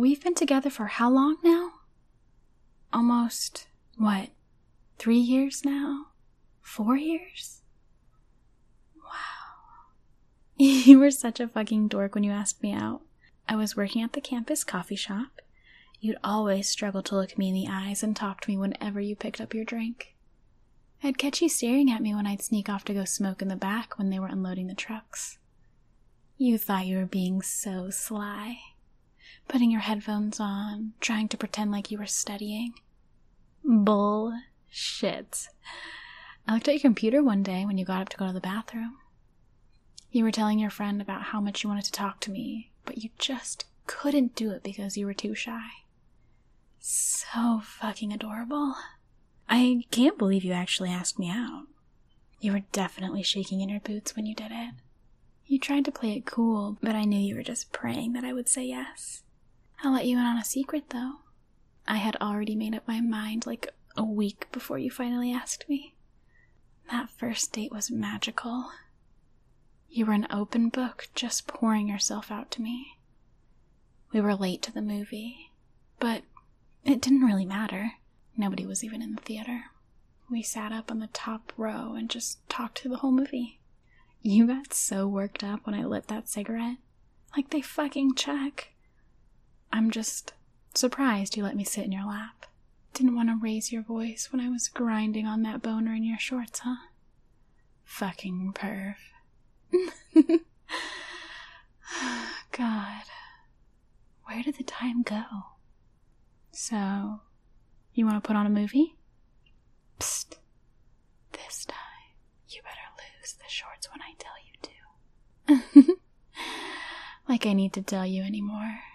We've been together for how long now? Almost, 3 years now? 4 years? Wow. You were such a fucking dork when you asked me out. I was working at the campus coffee shop. You'd always struggle to look me in the eyes and talk to me whenever you picked up your drink. I'd catch you staring at me when I'd sneak off to go smoke in the back when they were unloading the trucks. You thought you were being so sly, putting your headphones on, trying to pretend like you were studying. Bullshit. I looked at your computer one day when you got up to go to the bathroom. You were telling your friend about how much you wanted to talk to me, but you just couldn't do it because you were too shy. So fucking adorable. I can't believe you actually asked me out. You were definitely shaking in your boots when you did it. You tried to play it cool, but I knew you were just praying that I would say yes. I'll let you in on a secret, though. I had already made up my mind like a week before you finally asked me. That first date was magical. You were an open book, just pouring yourself out to me. We were late to the movie, but it didn't really matter. Nobody was even in the theater. We sat up on the top row and just talked through the whole movie. You got so worked up when I lit that cigarette. Like they fucking check. I'm just surprised you let me sit in your lap. Didn't want to raise your voice when I was grinding on that boner in your shorts, huh? Fucking perv. God. Where did the time go? So, you want to put on a movie? Psst. This time, you better lose the shorts when I tell you to. Like I need to tell you anymore.